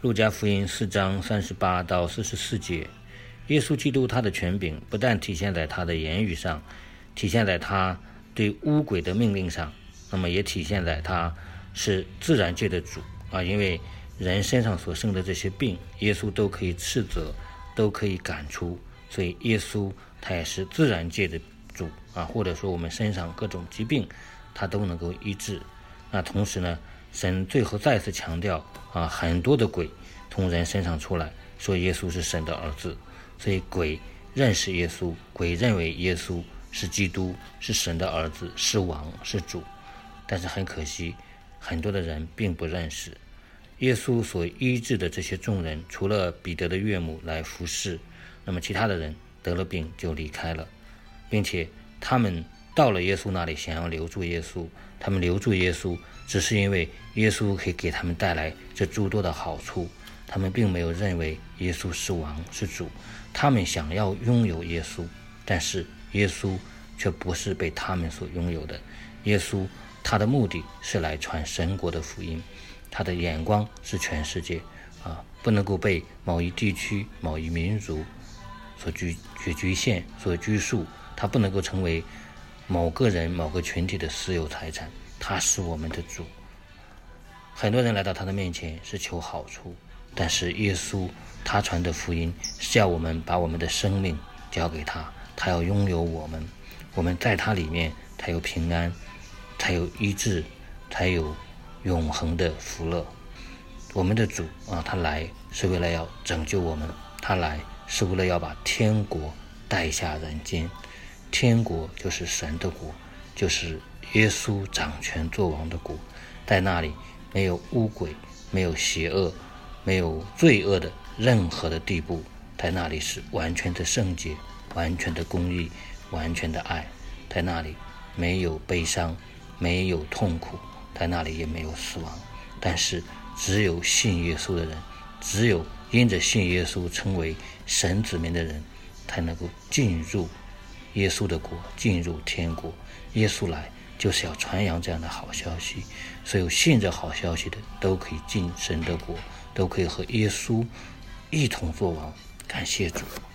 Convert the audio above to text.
路加福音4章38到44节，耶稣基督他的权柄不但体现在他的言语上，体现在他对污鬼的命令上，那么也体现在他是自然界的主因为人身上所生的这些病，耶稣都可以斥责，都可以赶出，所以耶稣他也是自然界的主或者说我们身上各种疾病他都能够医治。那同时呢，神最后再次强调很多的鬼从人身上出来，说耶稣是神的儿子，所以鬼认识耶稣，鬼认为耶稣是基督，是神的儿子，是王，是主。但是很可惜，很多的人并不认识耶稣所医治的这些众人，除了彼得的岳母来服侍，那么其他的人得了病就离开了，并且他们到了耶稣那里想要留住耶稣，他们留住耶稣只是因为耶稣可以给他们带来这诸多的好处，他们并没有认为耶稣是王是主，他们想要拥有耶稣，但是耶稣却不是被他们所拥有的。耶稣他的目的是来传神国的福音，他的眼光是全世界不能够被某一地区某一民族所局限所拘束，他不能够成为某个人某个群体的私有财产，他是我们的主。很多人来到他的面前是求好处，但是耶稣他传的福音是要我们把我们的生命交给他，他要拥有我们，我们在他里面才有平安，才有医治，才有永恒的福乐。我们的主他来是为了要拯救我们，他来是为了要把天国带下人间。天国就是神的国，就是耶稣掌权作王的国，在那里没有污鬼，没有邪恶，没有罪恶的任何的地步，在那里是完全的圣洁，完全的公义，完全的爱，在那里没有悲伤，没有痛苦，在那里也没有死亡。但是只有信耶稣的人，只有因着信耶稣成为神子民的人，才能够进入耶稣的国，进入天国。耶稣来就是要传扬这样的好消息，所有信着好消息的都可以进神的国，都可以和耶稣一同作王。感谢主。